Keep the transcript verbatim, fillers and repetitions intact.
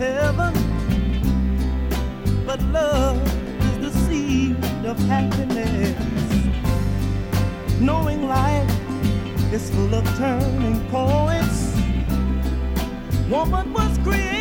heaven, but love is the seed of happiness. Knowing life is full of turning points, woman was created